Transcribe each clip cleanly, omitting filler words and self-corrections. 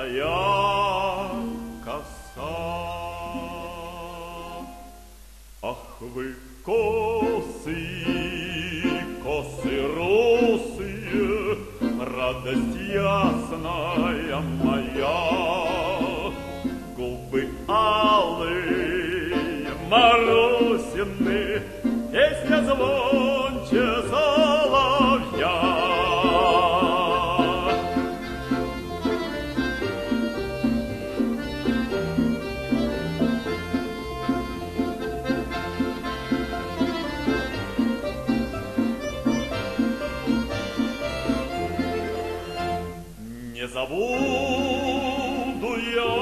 коса. Ах вы косы, косы русые, радость ясная моя, губы алые, Марусины, песня звонче соловья. Не забуду я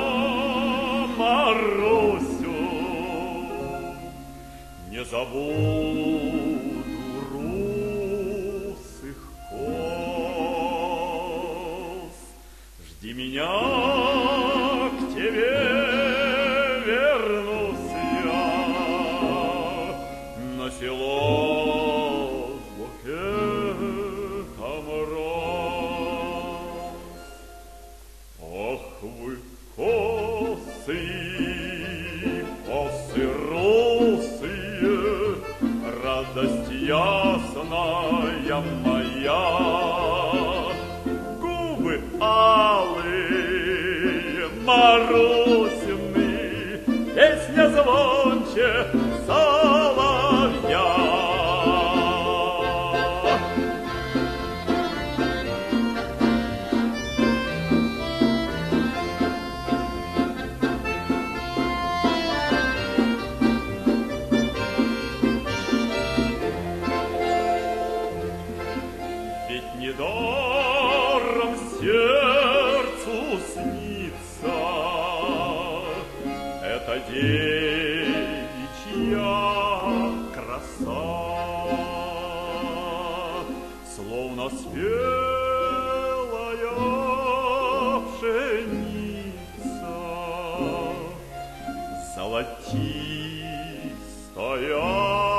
Марусю, не забуду русых кос. Жди меня, к тебе вернусь я на село с букетом роз. Ах вы косы, косы русые, радость ясная моя, губы алые, Марусины, песня звонче соловья. Недаром сердцу снится эта девичья краса, словно спелая пшеница, золотистая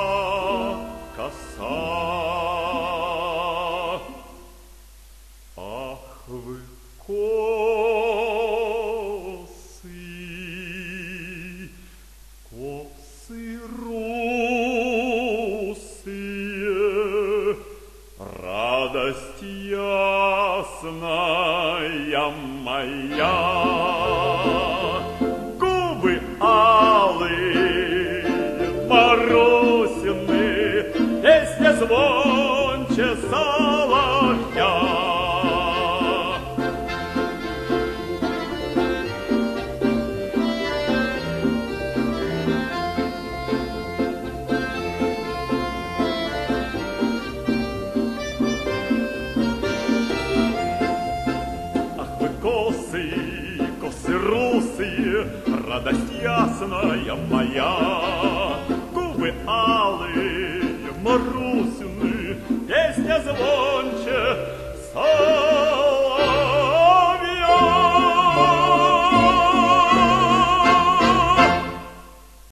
коса. Вы косы, косы русые, радость ясная моя, губы алые, Марусины, песня звонче соловья. Косы, косы русые, радость ясная моя,